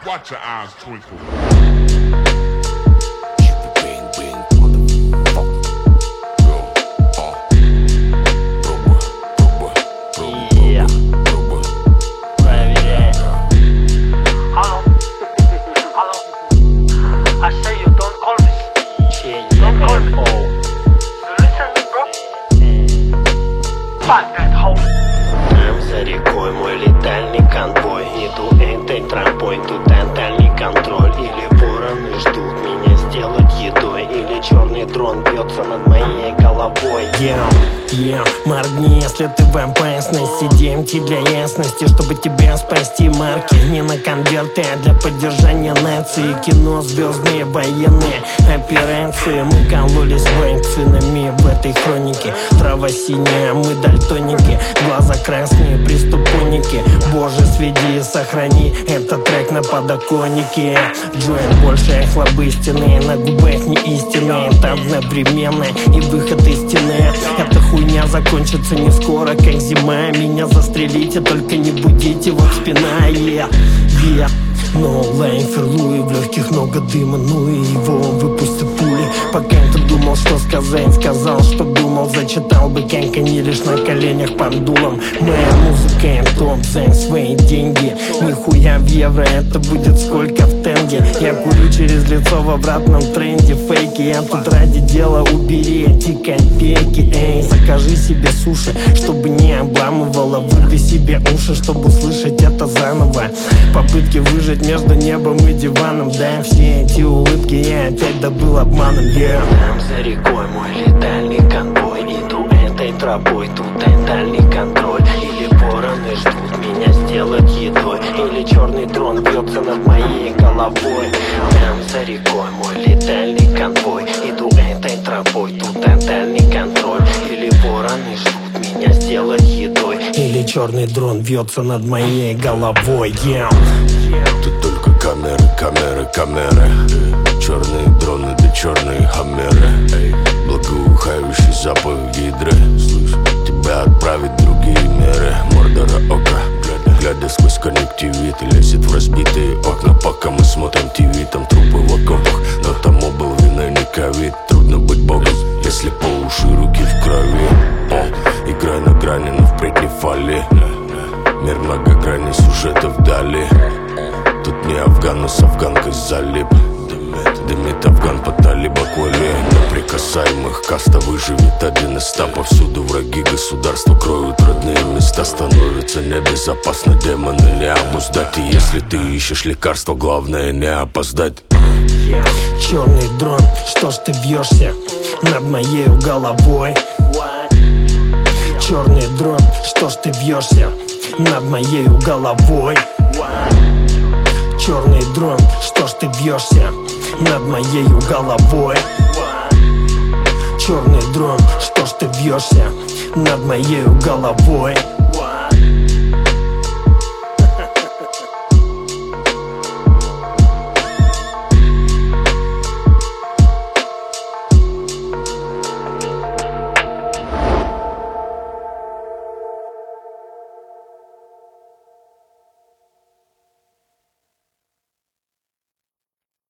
watch your eyes twinkle. За рекой мой летальный конвой. Иду этой тропой, тут тотальный контроль. Или вороны ждут меня сделать едой, или черный дрон бьется над моей головой. Моргни, если ты в опасности. DMT для ясности, чтобы тебя спасти. Марки не на конверты, а для поддержания нации. Кино, звездные военные операции. Мы кололись вакцинами в этой хронике. Трава синяя, мы дальтоники. Глаза красные, преступники. Боже, сведи и сохрани этот трек на подоконнике. Джоин больше охлоб истины, на губах не истины. Это одновременно и выход из стены. Эта хуйня закончится не скоро, как зима. Меня застрелите, только не будите, вот спина. No life, Луи, в легких много дыма, ну и его выпустят пули. Пока ты думал, что сказать, сказал, что думал. Зачитал бы, как они лишь на коленях под дулом. Моя музыка топ за свои деньги. Нихуя в евро, это будет сколько в тенге. Я курю через лицо в обратном тренде. Фейки, я тут ради дела, убери эти копейки. Эй, закажи себе суши, чтобы не обламывало. Вырви себе уши, чтобы услышать это заново. Попытки выжить между небом и диваном. Да, все эти улыбки я опять добыл обманом. Там за рекой мой летальный конвой. Иду этой тропой, тут тотальный контроль. Или вороны ждут меня сделать едой, или черный дрон бьется над моей головой. Там за рекой мой летальный конвой. Иду этой тропой, тут тотальный контроль. Или вороны ждут меня сделать едой, или черный дрон бьется над моей головой. Тут только камеры, камеры, камеры. Черные дроны да черные хаммеры. Благоухающий запах гидры. Тебя отправить в другие меры. Мордора ока, глядя сквозь конъюнктивит, лезет в разбитые окна. Пока мы смотрим ТВ, там трупы в окопах. Но там был виной не ковид. Трудно быть богом, если по уши руки в крови. Играй на грани, но впредь не фали. Мир многогранный, сюжетов вдали. Тут не Афган, но с афганкой залип. Дымит Афган по талибаквале. Неприкасаемых каста выживет один из 100. Повсюду враги государства кроют родные места. Становится небезопасно, демоны не обуздать. И если ты ищешь лекарства, главное не опоздать. Черный дрон, что ж ты вьешься над моей головой? Черный дрон, что ж ты вьешься над моей головой? Черный дрон, что ж ты вьешься над моей головой? Черный дрон, что ж ты вьешься над моей головой?